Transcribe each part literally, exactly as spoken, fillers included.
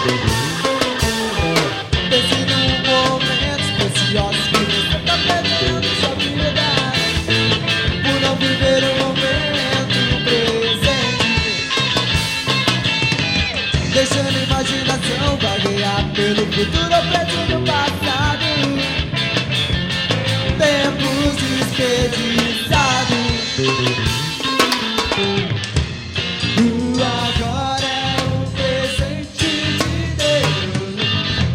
Deixando a imaginação vaguear pelo futuro ou presente do passado. Tempos desperdiçados. O agora é um presente de Deus.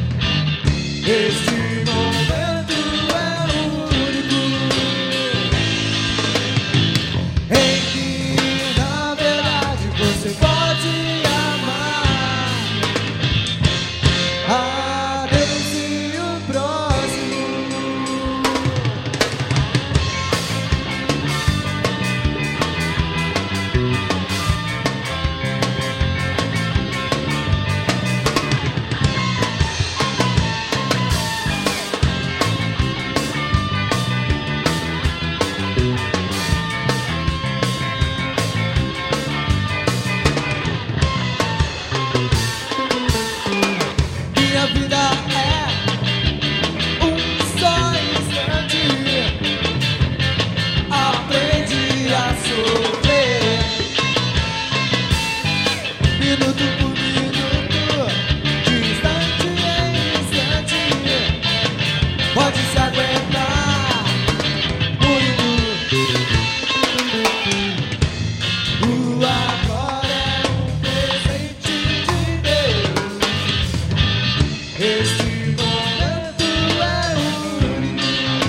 Este momento é o único em que, na verdade, você pode amar a Deus e o próximo. Minha vida é um só instante. Aprendi a sofrer, minuto por minuto, de instante em instante. Pode se aguentar muito. O agora é um presente de Deus. Este momento é único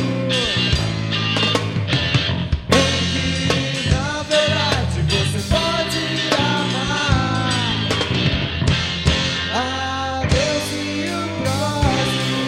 em que, na verdade, você pode amar a Deus e o próximo.